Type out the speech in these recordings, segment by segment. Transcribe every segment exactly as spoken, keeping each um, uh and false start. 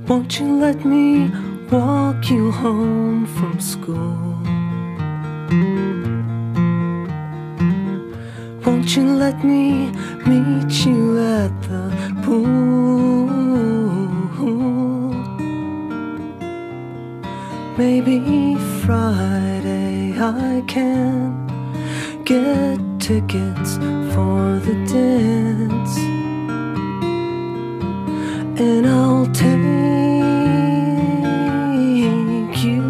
Won't you let me walk you home from school? Won't you let me meet you at the pool? Maybe Friday I can get tickets for the dance, and I'll take you.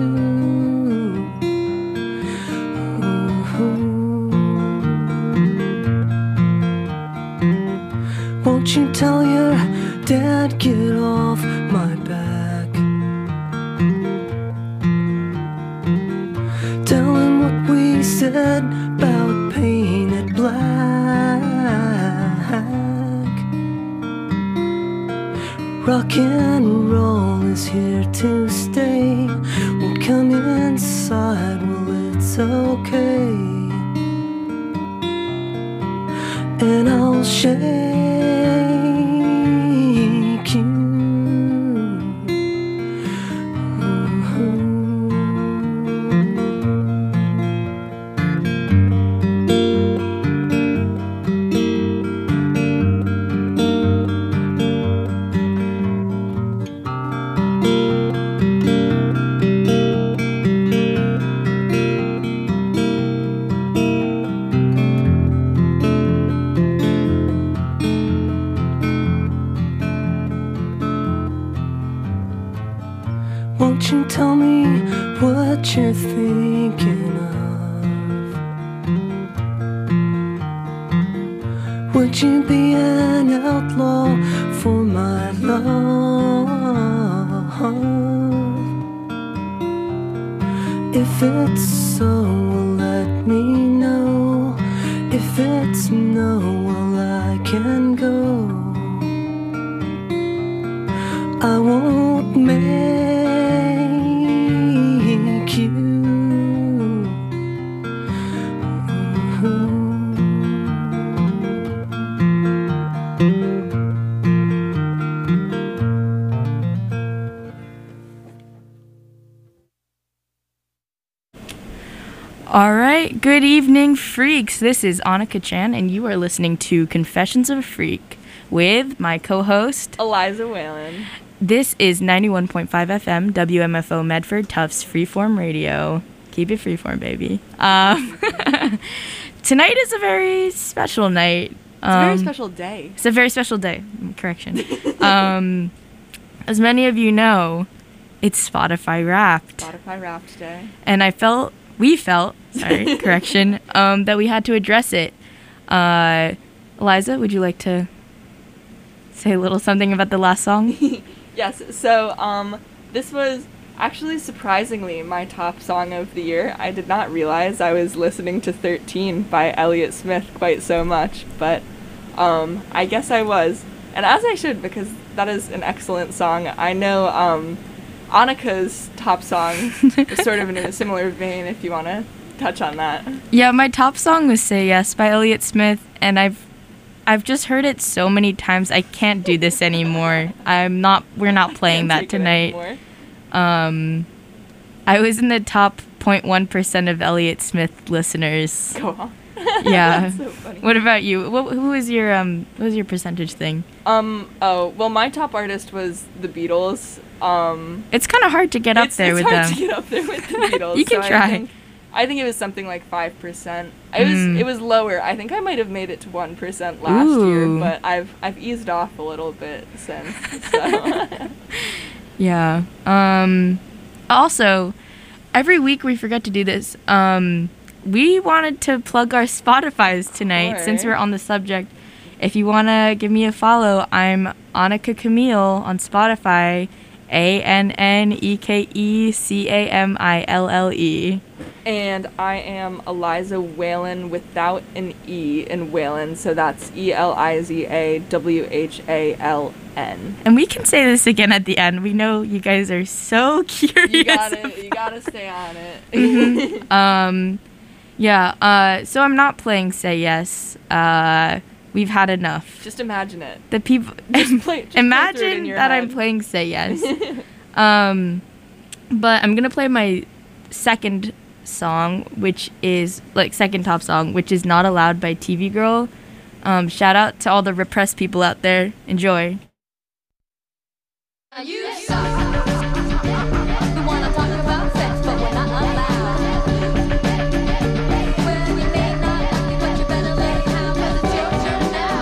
Won't you tell your dad, get off my back? Tell him what we said about painted black. Rock and roll is here to stay. We'll come inside, well it's okay, and I'll shake you. Won't you tell me what you're thinking of? Would you be an outlaw for my love? If it's so, well, let me know. If it's no, well, I can go. I won't make All right, good evening, freaks. This is Annika Chan, and you are listening to Confessions of a Freak with my co-host, Eliza Whalen. This is ninety-one point five F M, W M F O Medford Tufts Freeform Radio. Keep it freeform, baby. Um, tonight is a very special night. It's um, a very special day. It's a very special day. Correction. um, as many of you know, it's Spotify Wrapped. Spotify Wrapped Day. And I felt... We felt, sorry, correction, um, that we had to address it. Uh, Eliza, would you like to say a little something about the last song? Yes, so um, this was actually surprisingly my top song of the year. I did not realize I was listening to thirteen by Elliott Smith quite so much, but um, I guess I was. And as I should, because that is an excellent song. I know... Um, Annika's top song is sort of in a similar vein, if you want to touch on that. Yeah, my top song was Say Yes by Elliott Smith, and I've I've just heard it so many times I can't do this anymore. I'm not we're not playing that tonight. Um I was in the top zero point one percent of Elliott Smith listeners. Go on. Yeah. That's so funny. What about you? What who was your um what was your percentage thing? Um oh, well my top artist was the Beatles. Um, it's kind of hard to get up there it's with hard them. to get up there with the Beatles. You can so try. I think, I think it was something like five percent. It was Mm. it was lower. I think I might have made it to one percent last Ooh. year, but I've I've eased off a little bit since. So. Yeah. Um, also, every week we forget to do this. Um, we wanted to plug our Spotifys tonight since Sure. we're on the subject. If you want to give me a follow, I'm Annika Camille on Spotify. A N N E K E C A M I L L E. And I am Eliza Whalen without an E in Whalen, so that's E L I Z A W H A L N. And we can say this again at the end. We know you guys are so curious. You gotta, you gotta stay on it. Mm-hmm. um, yeah, uh, so I'm not playing Say Yes. Uh, we We've had enough. Just imagine it. The people Just play, just imagine play through it in your that head. I'm playing Say Yes. um, but I'm gonna play my second song, which is like second top song, which is Not Allowed by T V Girl. Um, shout out to all the repressed people out there. Enjoy. You suck. The one I'm talking about sex, but we're not allowed. Well, you may not like me, but you better let it out, 'cause it's your turn now.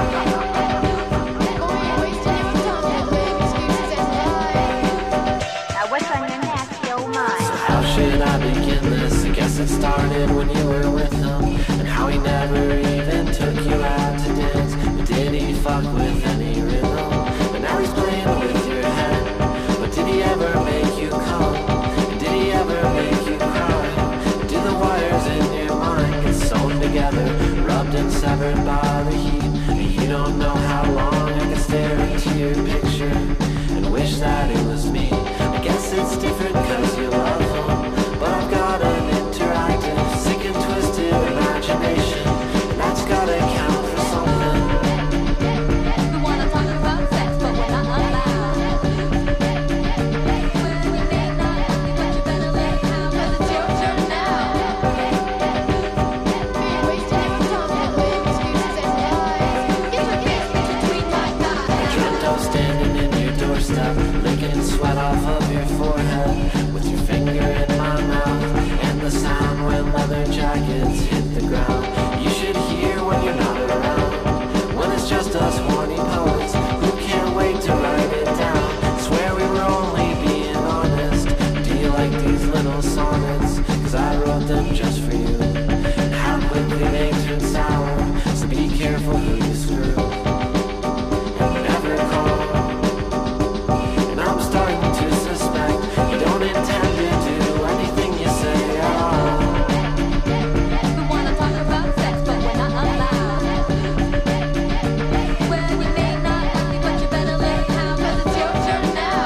Now what's on your nasty old mind? How should I begin this? I guess it started when you were with him, and how he never even took you out to dance. But did he fuck with any rhythm? But now he's playing with your head. But did he ever make you come? And did he ever make you cry? And do the wires in your mind get sewn together, rubbed and severed by the heat? And you don't know how long I can stare into your picture and wish that it was me. I guess it's different 'cause you love him, but I've got an interactive, sick and twisted imagination, and that's gotta count for something. The one I'm talking about sex, but we're not allowed. Well, you may not like me, but you better let it out, 'cause it's your turn now. Get your face between my thighs. Dreamt of standing in your doorstep, licking sweat off of your forehead, with your finger in my mouth, and the sound when leather jackets hit the ground. You should hear when you're not around, when it's just us horny poets who can't wait to write it down. Swear we were only being honest. Do you like these little sonnets? 'Cause I wrote them just for you. And how quickly they turn sour, so be careful who you screw. And never call. And I'm starting to suspect you don't intend to do anything you say at all. The one I'm talking about sex, but we're not allowed. Well, you may not like me, but you better let it out, 'cause it's your turn now.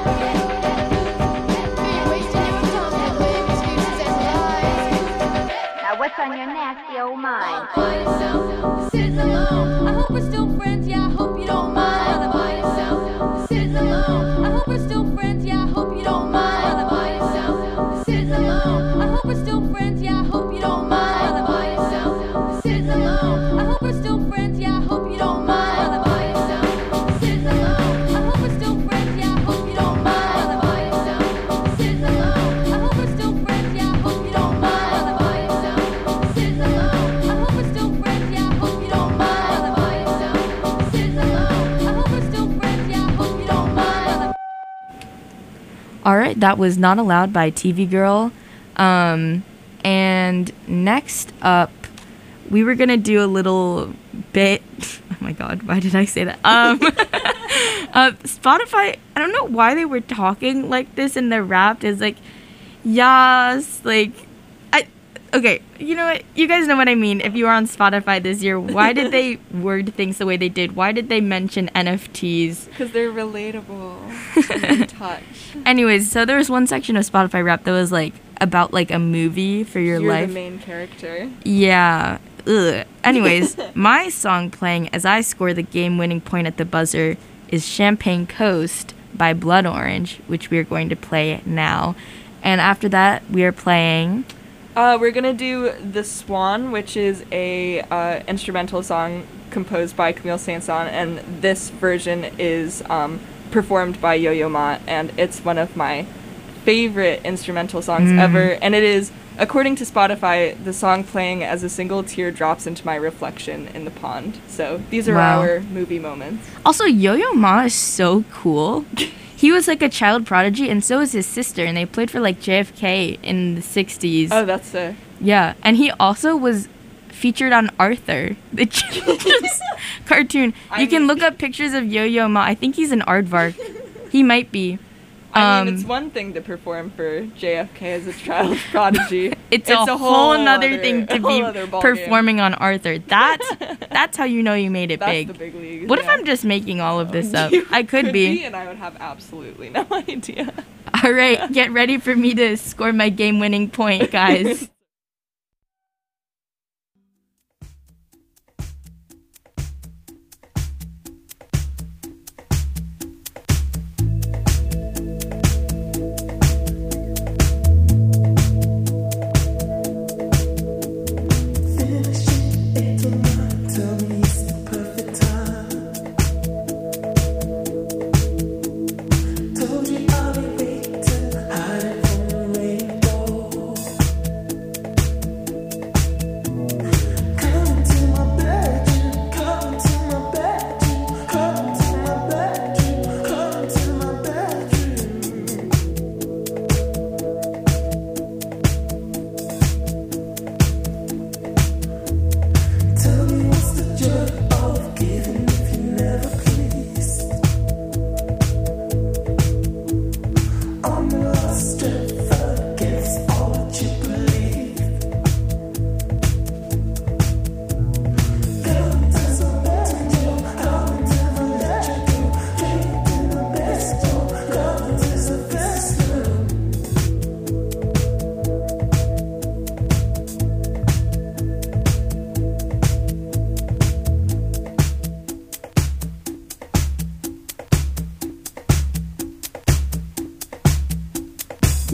Now what's on your nasty old mind? By yourself, sitting alone. I hope we're still friends, yeah, I hope you don't mind. By yourself, sitting alone. I hope we're still friends, yeah, I hope you don't mind. By yourself, sitting alone. I hope we're still friends, yeah, I hope you don't mind. By yourself, sitting alone. I hope we're still friends, yeah, I hope you don't mind. By yourself, sitting alone. I hope we're still friends, yeah, I hope you don't mind. By yourself, sitting alone. I hope we're still friends, yeah, I hope you don't mind. By yourself, sitting alone. I hope we're still friends, yeah, I hope you don't mind. By yourself, sitting alone. I hope we're still friends, yeah, I hope you don't mind. All right, that was Not Allowed by T V Girl. Um, and next up, we were gonna do a little bit. Oh my God, why did I say that? Um, uh, Spotify. I don't know why they were talking like this in their rap. Is like, yes, like, I. Okay, you know what? You guys know what I mean. If you were on Spotify this year, why did they word things the way they did? Why did they mention N F Ts? Because they're relatable and in touch. Anyways, so there was one section of Spotify rap that was like about like a movie for your You're life. the main character. Yeah. Ugh. Anyways, my song playing as I score the game-winning point at the buzzer is Champagne Coast by Blood Orange, which we are going to play now. And after that, we are playing... Uh, we're gonna do The Swan, which is a uh, instrumental song composed by Camille Saint-Saëns, and this version is um, performed by Yo-Yo Ma, and it's one of my favorite instrumental songs Mm. ever, and it is, according to Spotify, the song playing as a single tear drops into my reflection in the pond. So these are Wow. our movie moments. Also, Yo-Yo Ma is so cool. He was like a child prodigy, and so is his sister, and they played for like J F K in the sixties. Oh, that's sick. Yeah, and he also was featured on Arthur, the children's cartoon. I You can mean- look up pictures of Yo-Yo Ma. I think he's an aardvark. He might be. I mean, Um, it's one thing to perform for J F K as a child prodigy. It's, a, whole nother other- thing to whole be other ballgame. performing on Arthur. That's that's how you know you made it That's big. the big leagues. What if yeah. I'm just making all of this up? You I could, be. and I would have absolutely no idea. All right, get ready for me to score my game-winning point, guys.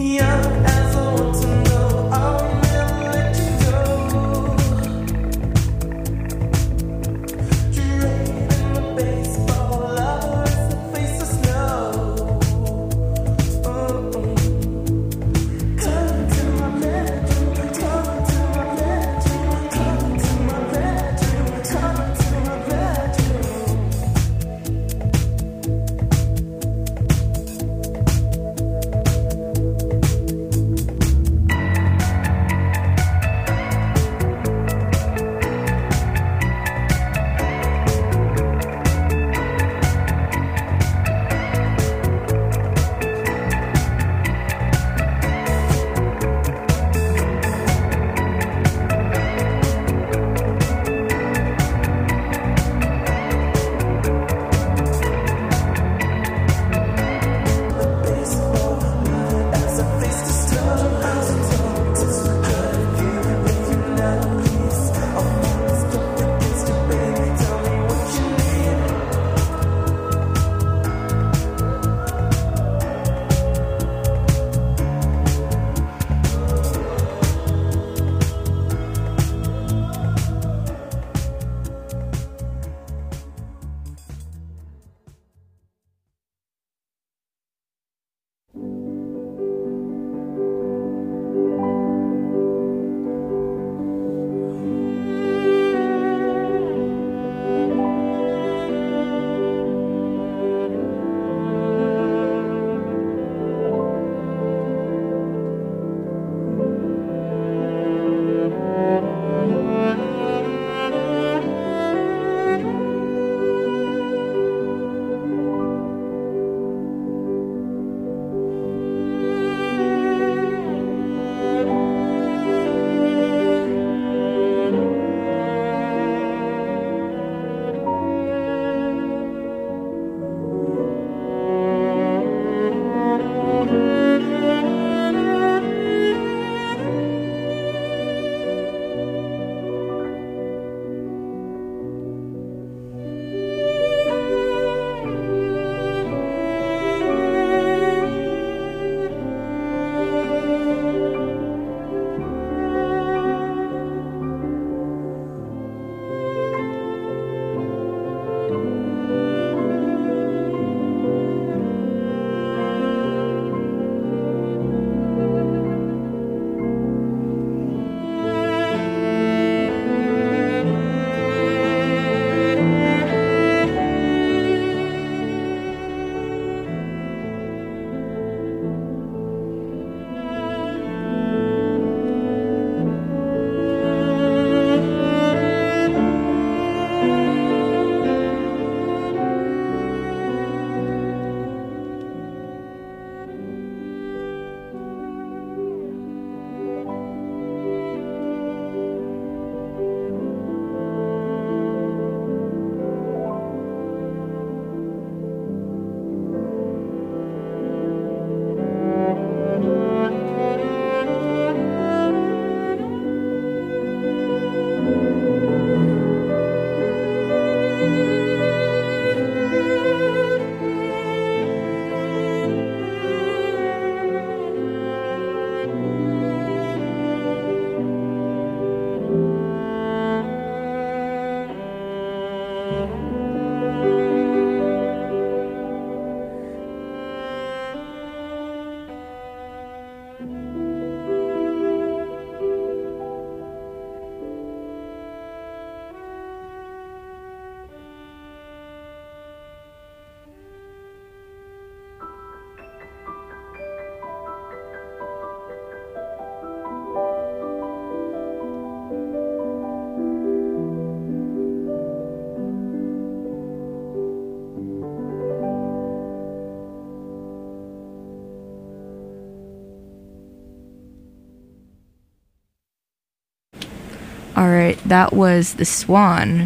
All right, that was The Swan.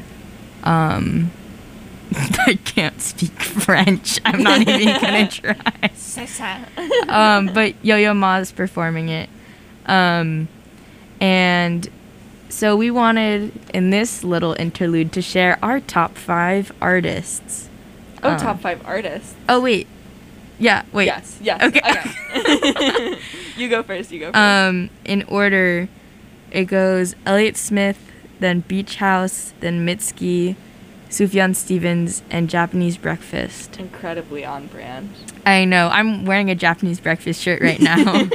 Um, I can't speak French. I'm not even gonna try. um, but Yo-Yo Ma's performing it. Um, and so we wanted, in this little interlude, to share our top five artists. Oh, Um, top five artists. Oh, wait. Yeah, wait. Yes, yes. Okay. Okay. You go first, you go first. Um, in order, it goes Elliott Smith, then Beach House, then Mitski, Sufjan Stevens, and Japanese Breakfast. Incredibly on brand. I know. I'm wearing a Japanese Breakfast shirt right now.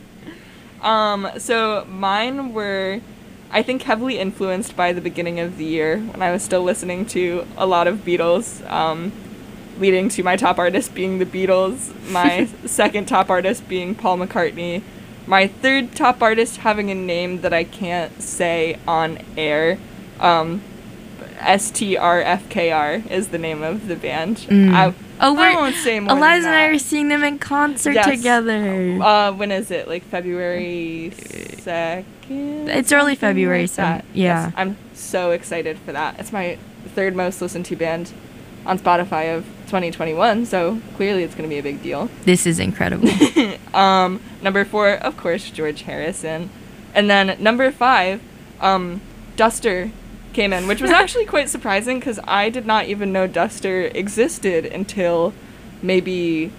Um, so mine were, I think, heavily influenced by the beginning of the year when I was still listening to a lot of Beatles, um, leading to my top artist being the Beatles, my second top artist being Paul McCartney, my third top artist having a name that I can't say on air. Um, S T R F K R is the name of the band. Mm. I, Oh, I we're won't say more Eliza than and I that. are seeing them in concert Yes. together. Uh, when is it? Like February second? It's early February, like so that. yeah. Yes, I'm so excited for that. It's my third most listened to band on Spotify of twenty twenty-one, so clearly it's going to be a big deal. This is incredible. Um, number four, of course, George Harrison. And then number five, um, Duster came in, which was actually quite surprising because I did not even know Duster existed until maybe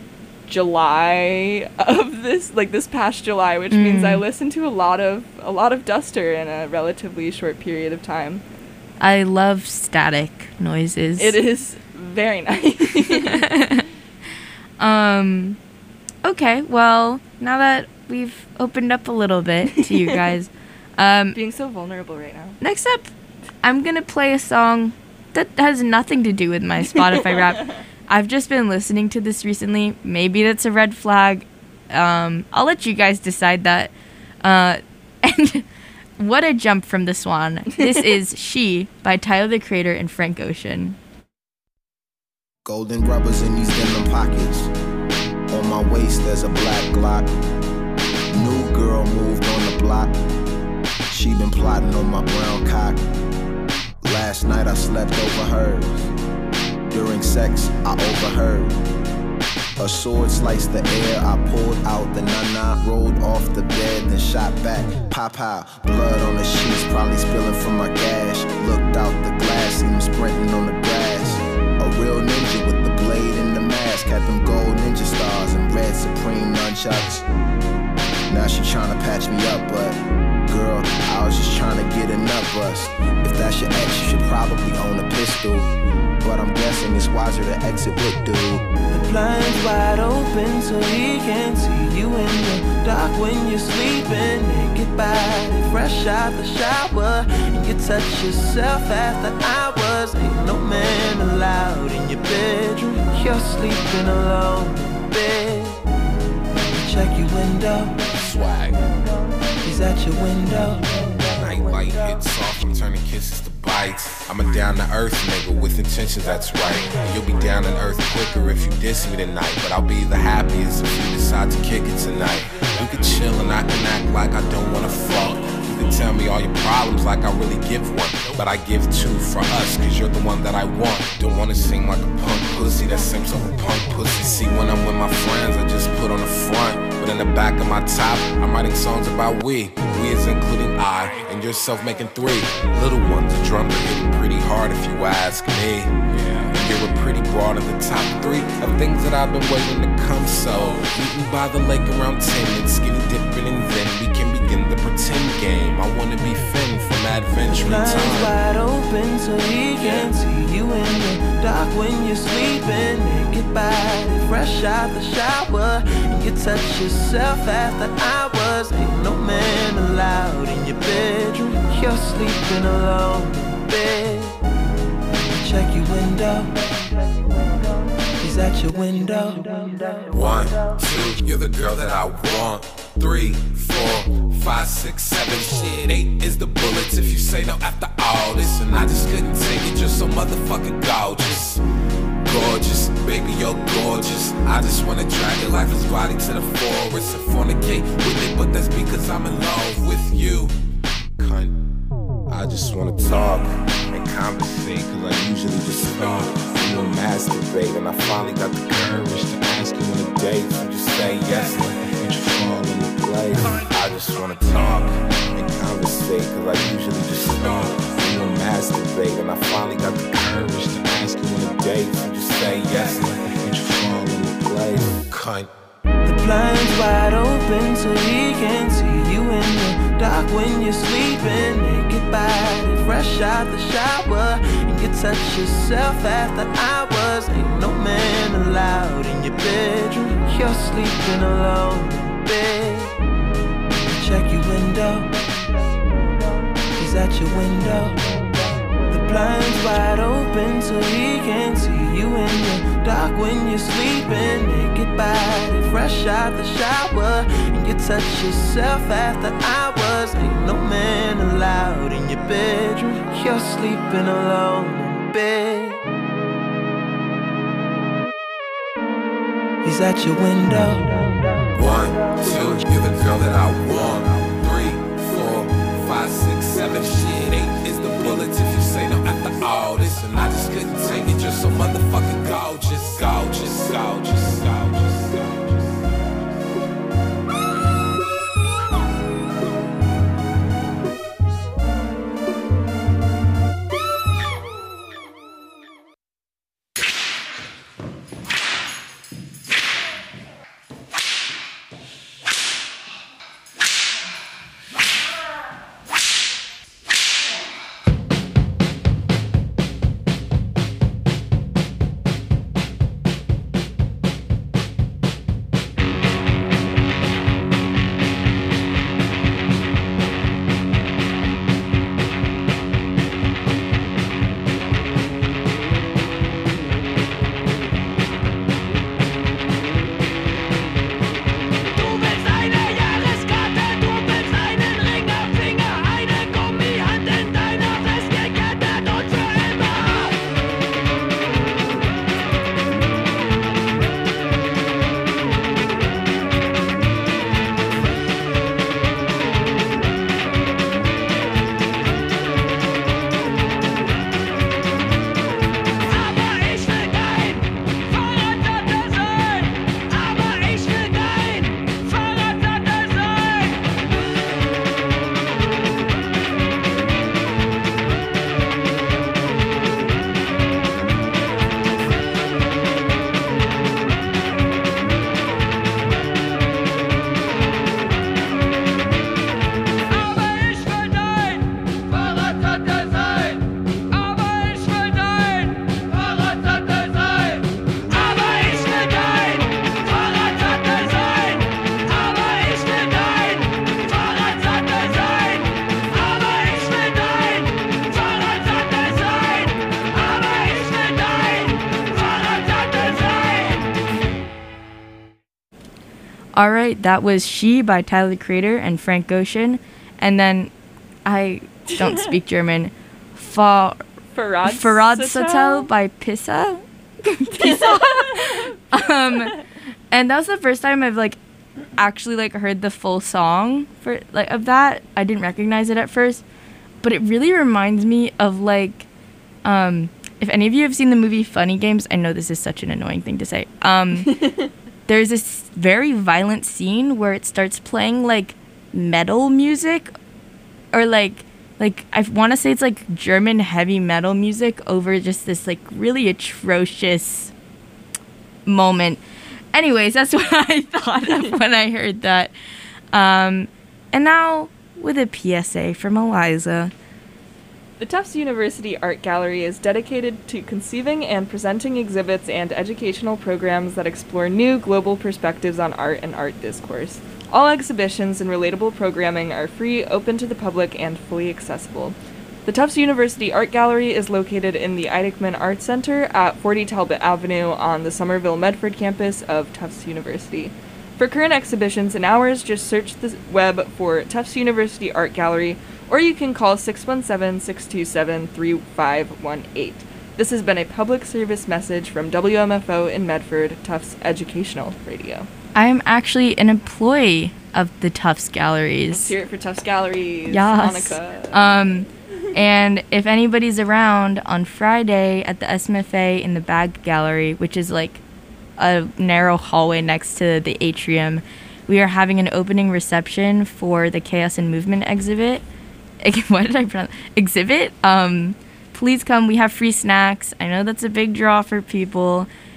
July of this, like this past July, which Mm. means I listened to a lot of a lot of Duster in a relatively short period of time. I love static noises. It is very nice. Um, okay, well, now that we've opened up a little bit to you guys, um, Being so vulnerable right now. next up, I'm gonna play a song that has nothing to do with my Spotify rap. I've just been listening to this recently. Maybe that's a red flag. Um, I'll let you guys decide that. Uh, and what a jump from the Swan. This is She by Tyler the Creator and Frank Ocean. Golden rubbers in these denim pockets. On my waist there's a black Glock. New girl moved on the block. She been plotting on my brown cock. Last night I slept over hers. During sex I overheard. A sword sliced the air, I pulled out the nana, rolled off the bed, then shot back. Pop pow, blood on the sheets, probably spilling from my gash. Looked out the glass, seen him sprinting on the grass. A real ninja with the blade and the mask. Had them gold ninja stars and red supreme nunchucks. Now she tryna patch me up, but girl, I was just tryna get a nut bust. If that's your ex, you should probably own a pistol. But I'm guessing it's wiser to exit with dude. The blinds wide open so he can see you in the dark when you're sleeping. Naked body, fresh out the shower, and you touch yourself after hours. Ain't no man allowed in your bedroom. You're sleeping alone in bed. Check your window. Swag. He's at your window. Night light hits soft, I'm turning kisses to bites. I'm a down to earth nigga with intentions, that's right. And you'll be down to earth quicker if you diss me tonight. But I'll be the happiest if you decide to kick it tonight. We could chill and I can act like I don't wanna fuck. You can tell me all your problems like I really give one. But I give two for us, cause you're the one that I want. Don't wanna sing like a punk pussy, that seems like a punk pussy. See, when I'm with my friends, I just put on the front. But in the back of my top, I'm writing songs about we. We is including I, and yourself making three. Little ones, the drums are hitting pretty hard if you ask me. Yeah. And you're a pretty broad in the top three of things that I've been waiting to come. So, meet me by the lake around ten, and skinny dipping, and then we can begin the pretend game. I wanna be Finn from Adventure Blinds Time. wide open so he can see you in the dark when you're sleeping. Naked body, fresh out the shower, and you touch yourself after hours. Ain't no man allowed in your bedroom. You're sleeping alone in bed. Check your window. He's at your window. One, two, you're the girl that I want. Three, four, five, six, seven, shit. Eight is the bullets if you say no after all this. And I just couldn't take it, you're so motherfucking gorgeous. Gorgeous, baby, you're gorgeous. I just wanna drag your lifeless body to the forest and fornicate with it, but that's because I'm in love with you. Cunt. I just wanna talk and conversate, cause I usually just talk. You and masturbate, and I finally got the courage to ask you on a date. You just say yes, and let the future fall into place. I just wanna talk and conversate, cause I usually just talk. You and masturbate, and I finally got the courage to ask you on a date. You just say yes, and let the future fall into place. cunt. The blinds wide open so he can see you in the dark when you're sleeping. Naked body, fresh out the shower, and you touch yourself after hours. Ain't no man allowed in your bedroom. You're sleeping alone in bed. Check your window, he's at your window. The blinds wide open so he can see you in the dark when you're sleeping. Naked body, fresh out the shower, and you touch yourself after hours. Ain't no man allowed in your bedroom. You're sleeping alone in bed. He's at your window. One, two, you're the girl that I want. Three, four, five, six, seven, shit. Eight is the bullet if you say no after all this. And I just couldn't take it, you're so motherfucking gorgeous, gorgeous, gorgeous, gorgeous, gorgeous. All right, that was She by Tyler the Creator and Frank Ocean. And then I don't speak German. Fa- Farad Faradsatel by Pissa. Pissa. um, and that was the first time I've like actually like heard the full song for like of that. I didn't recognize it at first, but it really reminds me of like um, if any of you have seen the movie Funny Games. I know this is such an annoying thing to say. Um, there's this very violent scene where it starts playing like metal music, or like like I want to say it's like German heavy metal music over just this like really atrocious moment. Anyways, that's what I thought of when I heard that. Um, and now with a P S A from Eliza. The Tufts University Art Gallery is dedicated to conceiving and presenting exhibits and educational programs that explore new global perspectives on art and art discourse. All exhibitions and relatable programming are free, open to the public, and fully accessible. The Tufts University Art Gallery is located in the Eichmann Art Center at forty Talbot Avenue on the Somerville-Medford campus of Tufts University. For current exhibitions and hours, just search the web for Tufts University Art Gallery, or you can call six one seven, six two seven, three five one eight. This has been a public service message from W M F O in Medford, Tufts Educational Radio. I am actually an employee of the Tufts Galleries. Let's hear it for Tufts Galleries. Yes. Monica. Um, and if anybody's around on Friday at the S M F A in the Bag Gallery, which is like a narrow hallway next to the atrium, we are having an opening reception for the Chaos and Movement exhibit. What did I pronounce? Exhibit? Um, please come. We have free snacks. I know that's a big draw for people.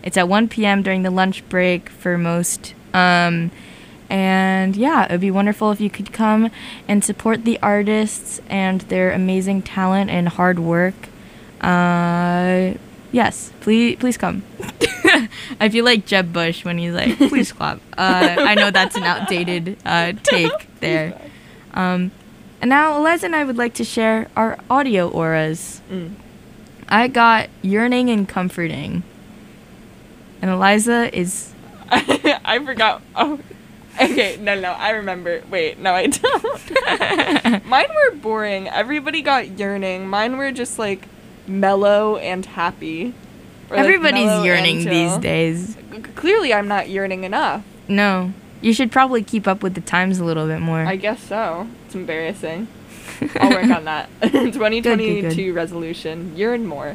It's at one p.m. during the lunch break for most. Um, and yeah, it would be wonderful if you could come and support the artists and their amazing talent and hard work. Uh, yes, please, please come. I feel like Jeb Bush when he's like, please clap. Uh, I know that's an outdated uh, take there. Um, and now Eliza and I would like to share our audio auras. Mm. I got yearning and comforting. And Eliza is... I forgot. Oh, okay. No, no, I remember. Wait, no, I don't. Mine were boring. Everybody got yearning. Mine were just like mellow and happy. Or, like, Everybody's mellow yearning and these chill. days. C- Clearly, I'm not yearning enough. No. You should probably keep up with the times a little bit more. I guess so. It's embarrassing. I'll work on that. twenty twenty-two Good, good, good. resolution. Yearn more.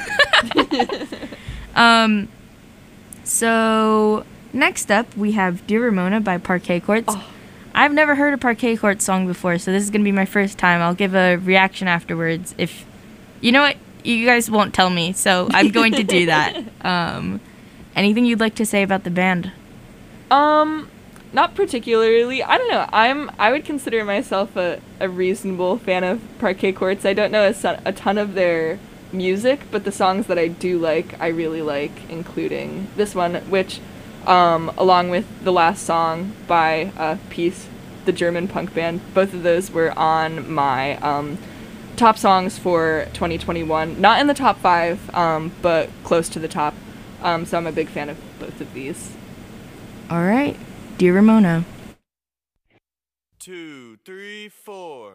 um, so, next up, we have Dear Ramona by Parquet Courts. Oh. I've never heard a Parquet Courts song before, so this is going to be my first time. I'll give a reaction afterwards. If you know what? You guys won't tell me, so I'm going to do that. Um, anything you'd like to say about the band? Um, not particularly. I don't know. I'm. I would consider myself a, a reasonable fan of Parquet Courts. I don't know a, son- a ton of their music, but the songs that I do like, I really like, including this one, which, um, along with the last song by uh, Peace, the German punk band, both of those were on my um, top songs for twenty twenty-one. Not in the top five, um, but close to the top. Um, so I'm a big fan of both of these. All right. Dear Ramona. Two, three, four.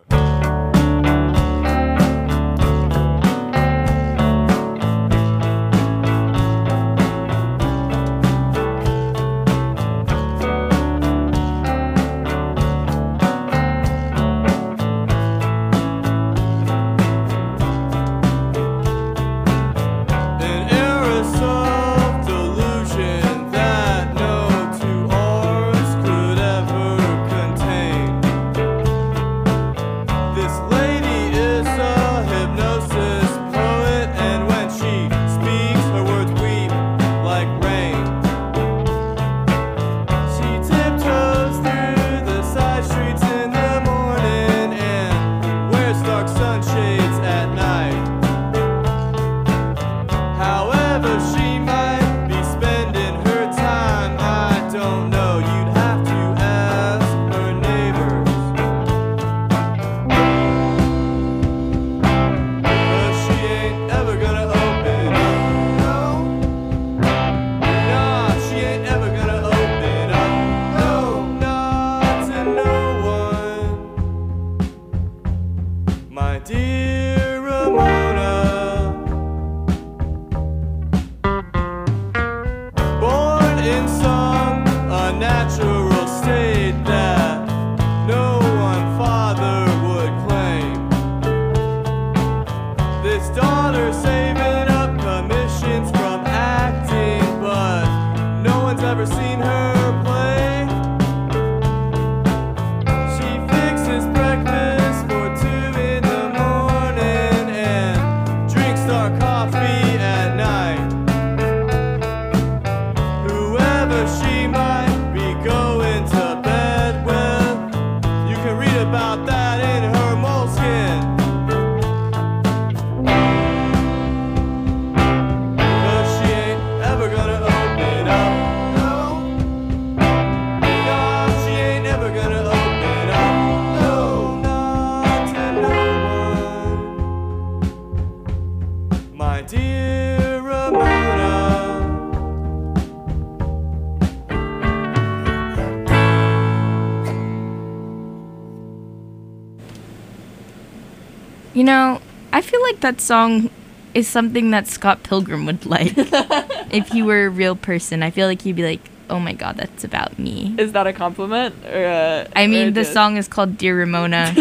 You know, I feel like that song is something that Scott Pilgrim would like. If he were a real person, I feel like he'd be like, oh my god, that's about me. Is that a compliment? Or uh, I mean, or the just... song is called Dear Ramona.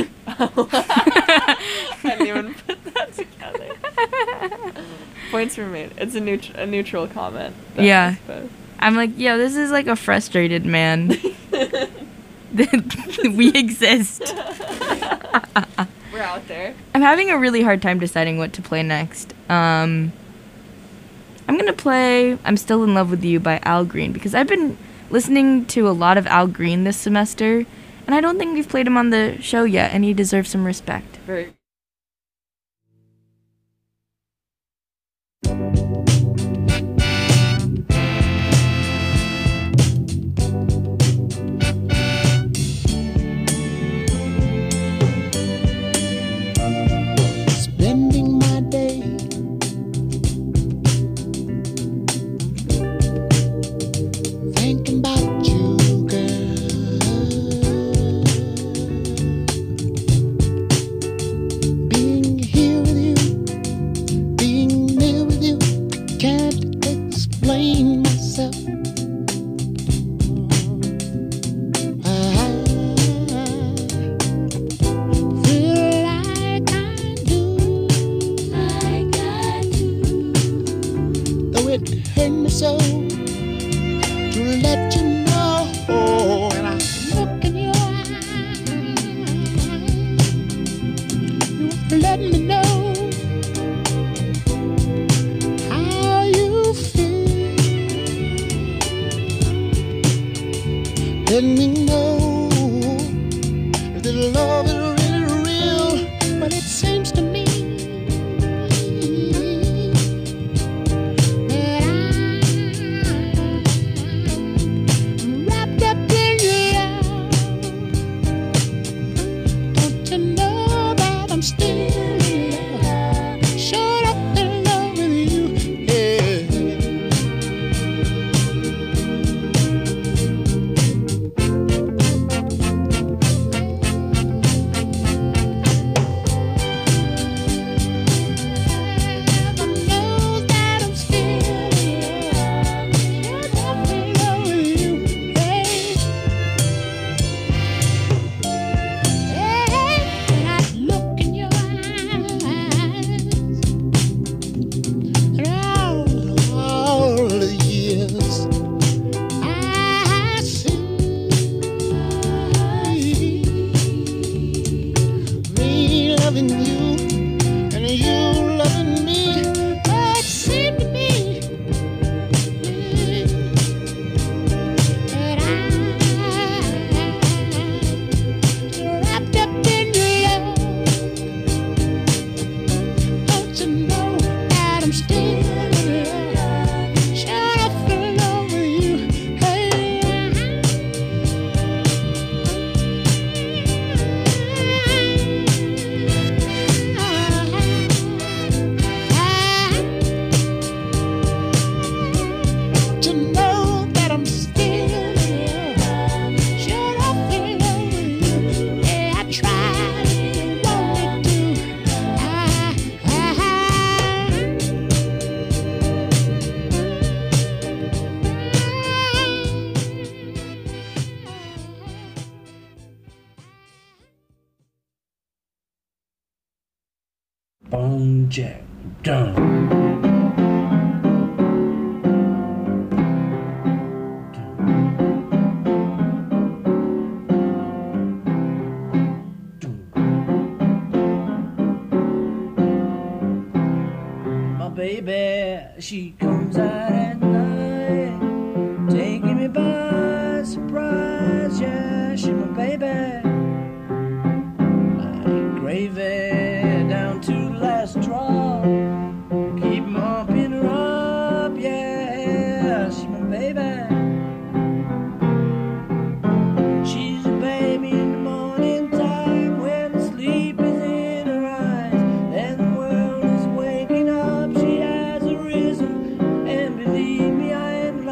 I didn't even put that together. Points were made. It's a, neut- a neutral comment. Then, Yeah. I'm like, yo, this is like a frustrated man. We exist. We're out there. I'm having a really hard time deciding what to play next. Um, I'm gonna play I'm Still in Love with You by Al Green, because I've been listening to a lot of Al Green this semester, and I don't think we've played him on the show yet, and he deserves some respect. Very. Spending my day thinking about you, girl. Being here with you, being near with you, can't explain myself. I feel like I do, like I do. Though it hurt me so to let you know, when I look in your eyes, you let me know how you feel. Let me know if the love is really real, but it seems to me that I'm wrapped up in your love. Don't you know that I'm still in love, shut up in love with you, yeah. Heaven knows that I'm still in love, shut up in love with you, yeah. When I look in your eyes, and all, all the years I see me loving you and you loving me. Oh, it seemed to me that I'm wrapped up in your love. Don't you know that I'm still in love? Shut up in love with you, hey. Don't you know that I'm still in love? Shut up in love with you, yeah. I tried, you wanted to. I, Bone jack, done. My baby, she comes out at night, taking me by surprise. Yeah, she my baby, like gravy down to the last drop. Keep mopping her up, yeah, she my baby. She's a baby in the morning time when the sleep is in her eyes and the world is waking up. She has arisen, and believe me, I ain't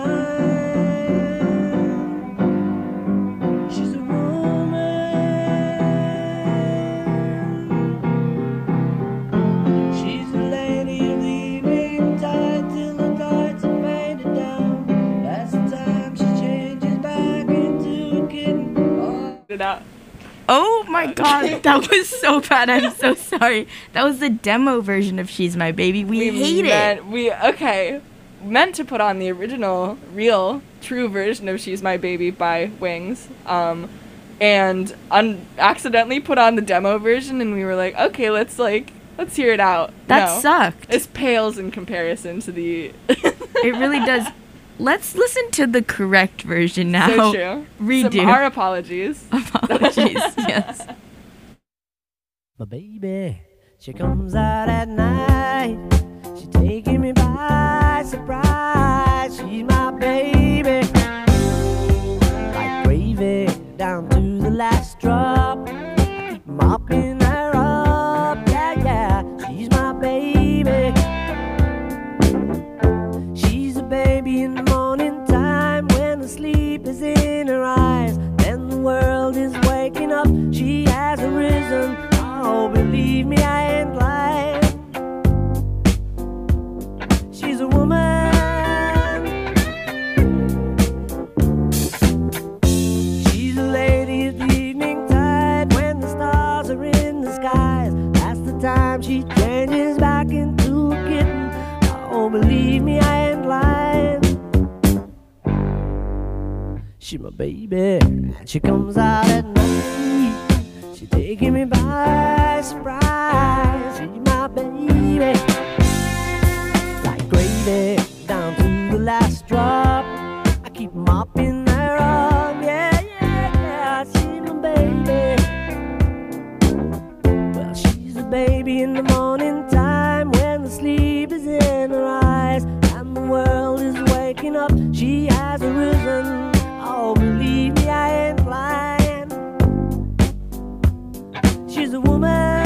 lying. She's a woman. She's a lady of the evening tide till the tides are faded down. That's the time she changes back into a kitten. Oh. It out. Oh my god, that was so bad. I'm so sorry. That was the demo version of She's My Baby. We, hate meant, it. We okay. Meant to put on the original, real, true version of "She's My Baby" by Wings, um, and un- accidentally put on the demo version, and we were like, okay, let's like let's hear it out. That No, sucked. This pales in comparison to the It really does. Let's listen to the correct version now. So true. Redo. Some, our apologies. Apologies, yes. My baby, she comes out at night. She taking me by surprise. She's my baby, like gravy down to the last drop. I keep mopping her up, yeah, yeah. She's my baby. She's a baby in the morning time when the sleep is in her eyes. Then the world is waking up. She has arisen. Oh, believe me, I ain't lying. She's a woman. She's a lady of the evening tide when the stars are in the skies. That's the time she changes back into a kitten. Oh, believe me, I ain't lying. She's my baby, and she comes out at night. She taking me by surprise. She's my baby, like gravy down to the last drop. I keep mopping her up, yeah, yeah, yeah. She's my baby. Well, she's a baby in the morning time when the sleep is in her eyes and the world is waking up. She has arisen. Oh, believe me, I ain't lying. She's a woman.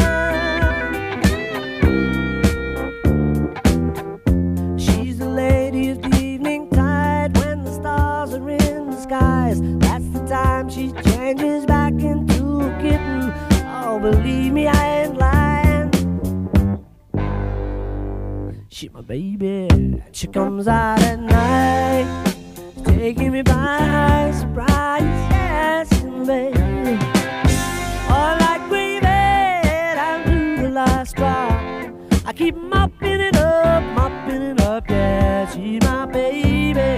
She's the lady of the evening tide when the stars are in the skies. That's the time she changes back into a kitten. Oh, believe me, I ain't lying. She's my baby. She comes out at night, taking me by surprise. Yes, she's my baby. All like gravy down to the last drop. I keep mopping it up, mopping it up, yeah. She's my baby.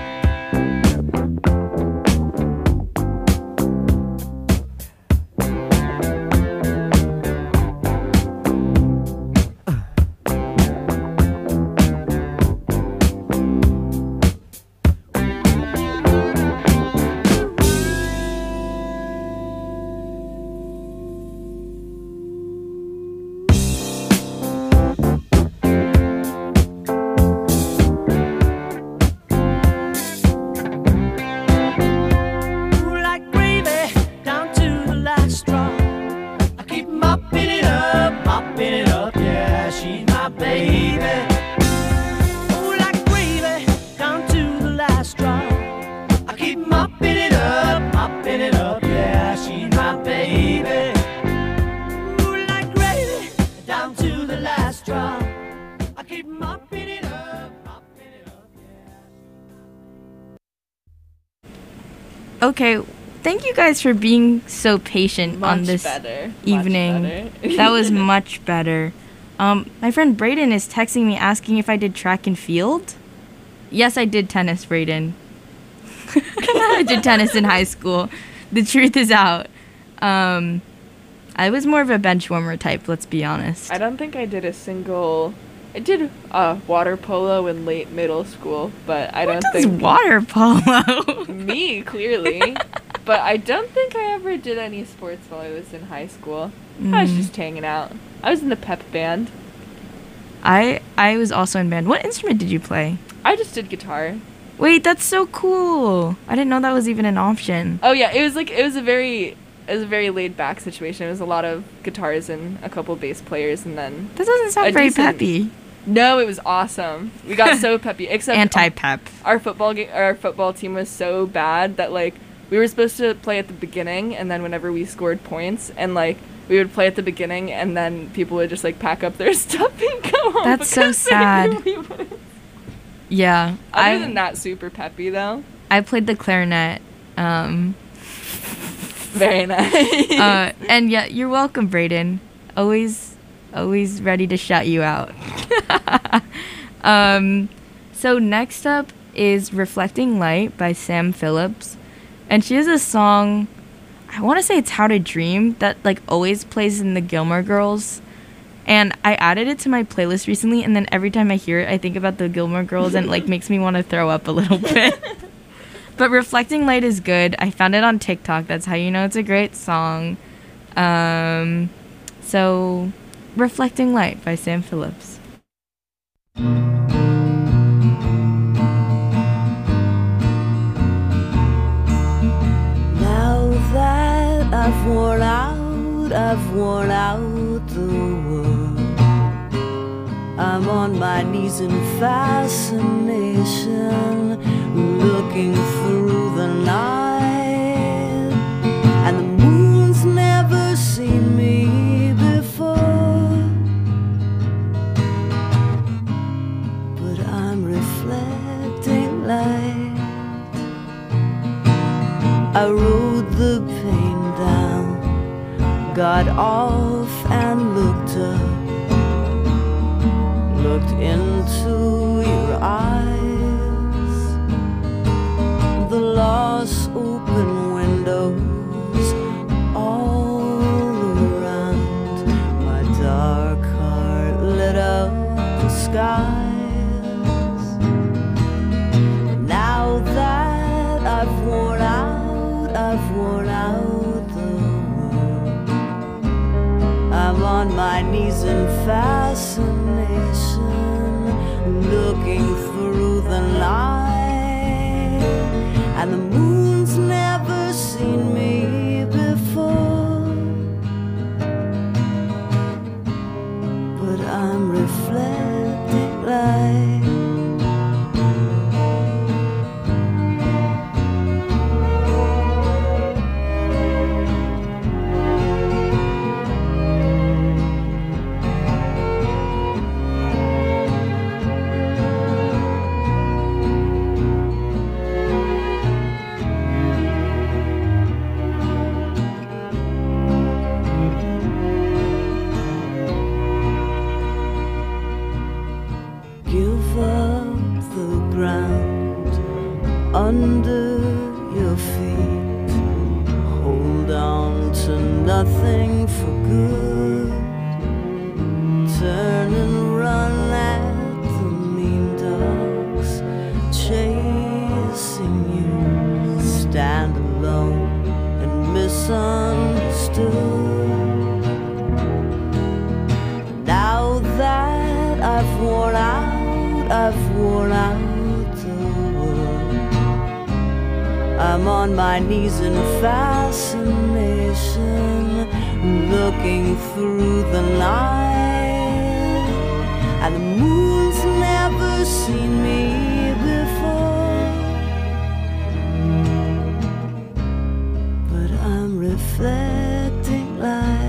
Okay, thank you guys for being so patient Much on this better. evening. Much better. That was much better. Um, my friend Brayden is texting me asking if I did track and field. Yes, I did tennis, Brayden. I did tennis in high school. The truth is out. Um, I was more of a bench warmer type, let's be honest. I don't think I did a single. I did uh, water polo in late middle school, but I Who don't does think water polo. me clearly. But I don't think I ever did any sports while I was in high school. I was Mm. just hanging out. I was in the pep band. I I was also in band. What instrument did you play? I just did guitar. Wait, that's so cool. I didn't know that was even an option. Oh yeah, it was like it was a very it was a very laid back situation. It was a lot of guitars and a couple bass players, and then That doesn't sound a very decent- peppy. No, it was awesome. We got so peppy. Except Anti-pep. Our football ga- our football team was so bad that like we were supposed to play at the beginning, and then whenever we scored points, and like we would play at the beginning, and then people would just like pack up their stuff and go home. That's so because they knew sad. we would. Yeah. Other I than that, super peppy though. I played the clarinet. Um, Very nice. uh, and yeah, you're welcome, Brayden. Always, always ready to shout you out. um, so next up is "Reflecting Light" by Sam Phillips, and she has a song. I want to say it's "How to Dream" that like always plays in the Gilmore Girls, And I added it to my playlist recently, and then every time I hear it, I think about the Gilmore Girls, and it, like, makes me want to throw up a little bit. But Reflecting Light is good. I found it on TikTok. That's how you know it's a great song. Um, so, Reflecting Light by Sam Phillips. Now that I've worn out, I've worn out the world. I'm on my knees in fascination, looking through the night, and the moon's never seen me before. But I'm reflecting light. I rode the pain down, got off and looked up, looked into your eyes. The lost open windows all around. My dark heart lit up the skies. Now that I've worn out, I've worn out the world. I'm on my knees in fascination, looking through the night, and the moon's never seen me before. But I'm reflecting light. Give up the ground under your feet. Hold on to nothing for good. Turn and run at the mean dogs chasing you. Stand alone and misunderstood. Now that I've worn out, I've worn out the world. I'm on my knees in fascination, looking through the night, and the moon's never seen me before. But I'm reflecting light.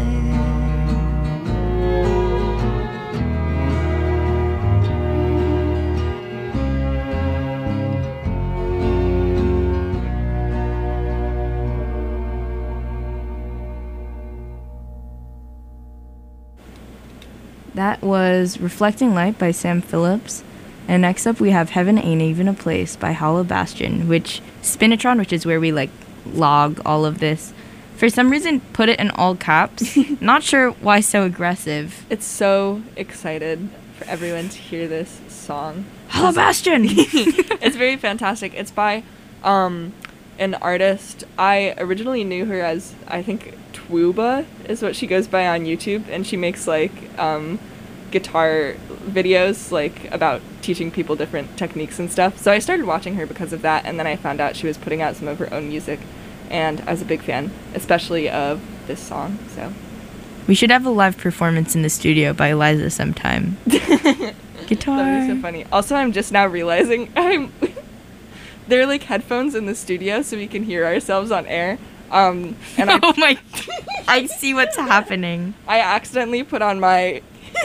That was Reflecting Light by Sam Phillips. And next up we have Heaven Ain't Even a Place by Hollow Bastion, which Spinatron, which is where we like log all of this, for some reason put it in all caps. Not sure why so aggressive. It's so excited for everyone to hear this song. Hollow Bastion! It's very fantastic. It's by um, an artist. I originally knew her as, I think, Twuba is what she goes by on YouTube, and she makes like um, guitar videos like about teaching people different techniques and stuff. So I started watching her because of that, and then I found out she was putting out some of her own music, and I was a big fan, especially of this song. So we should have a live performance in the studio by Eliza sometime. Guitar. That would be so funny. Also, I'm just now realizing I'm there are like headphones in the studio so we can hear ourselves on air. Um, and oh I, my! I see what's happening. I accidentally put on my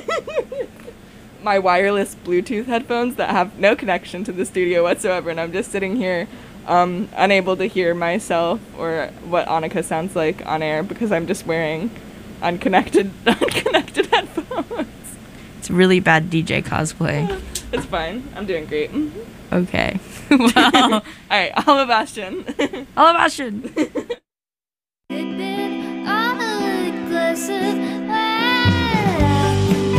my wireless Bluetooth headphones that have no connection to the studio whatsoever, and I'm just sitting here, um, unable to hear myself or what Annika sounds like on air because I'm just wearing unconnected unconnected headphones. It's really bad D J cosplay. It's fine. I'm doing great. Okay. Wow. All right, Hollow Bastion. Hollow Bastion. All the glisten.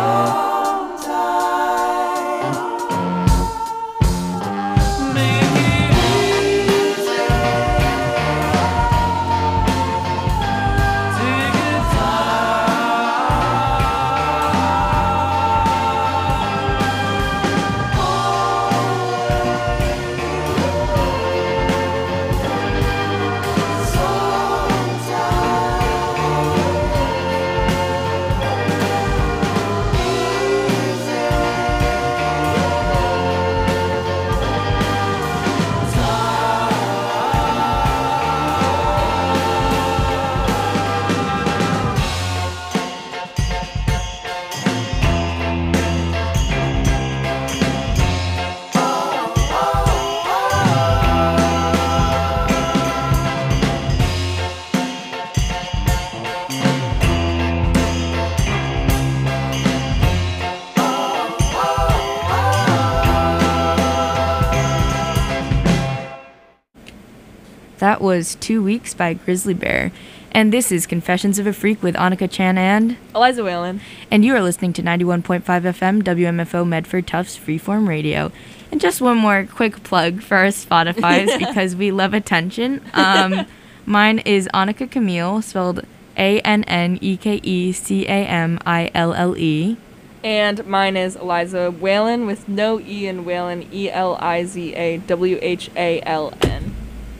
That was Two Weeks by Grizzly Bear. And this is Confessions of a Freak with Annika Chan and Eliza Whalen. And you are listening to ninety-one point five F M W M F O Medford Tufts Freeform Radio. And just one more quick plug for our Spotify's because we love attention. Um, mine is Annika Camille, spelled A N N E K E C A M I L L E. And mine is Eliza Whalen with no E in Whalen, E L I Z A W H A L N.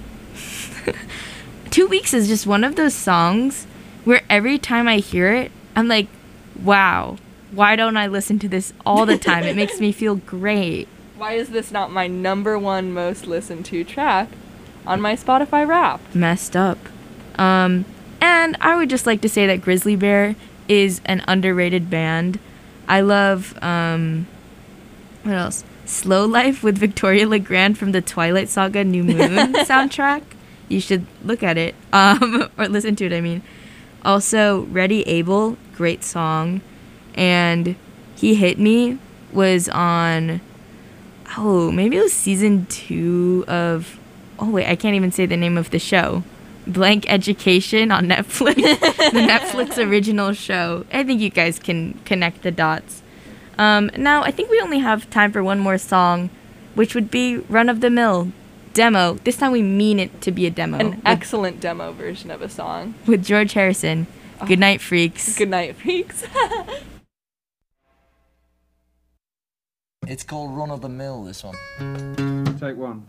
Two Weeks is just one of those songs where every time I hear it, I'm like, wow, why don't I listen to this all the time? It makes me feel great. Why is this not my number one most listened to track on my Spotify Wrapped? Messed up. Um, and I would just like to say that Grizzly Bear is an underrated band. I love, um, what else? Slow Life with Victoria Legrand from the Twilight Saga New Moon soundtrack. You should look at it, um, or listen to it, I mean. Also, Ready Able, great song. And He Hit Me was on, oh, maybe it was season two of, oh wait, I can't even say the name of the show. Blank Education on Netflix, the Netflix original show. I think you guys can connect the dots. Um, now, I think we only have time for one more song, which would be Run of the Mill. Demo. This time we mean it to be a demo. An with, excellent demo version of a song. With George Harrison. Oh. Good night, freaks. Good night, freaks. It's called Run of the Mill, this one. Take one.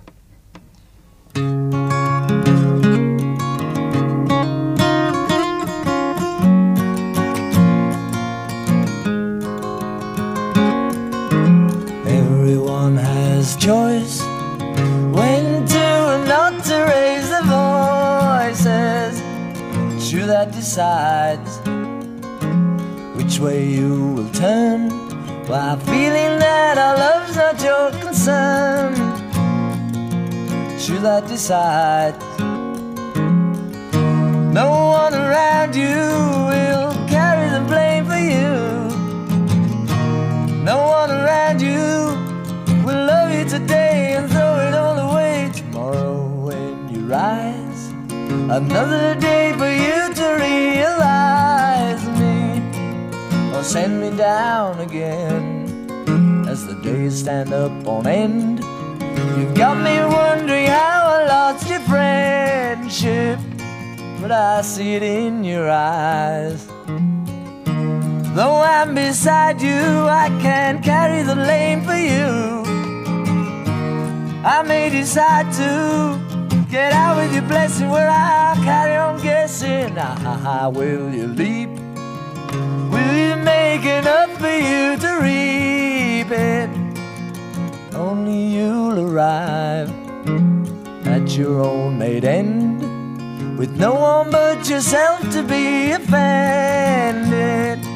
Everyone has choice. When to and not to raise their voices. It's you that decides which way you will turn, while feeling that our love's not your concern. It's you that decides. No one around you will carry the blame for you. No one around you will love you today and throw it all away tomorrow when you rise. Another day for you to realize me, or send me down again as the days stand up on end. You've got me wondering how I lost your friendship, but I see it in your eyes. Though I'm beside you, I can't carry the blame for you. I may decide to get out with your blessing, where I'll carry on guessing. Ah, will you leap? Will you make enough for you to reap it? Only you'll arrive at your own made end, with no one but yourself to be offended.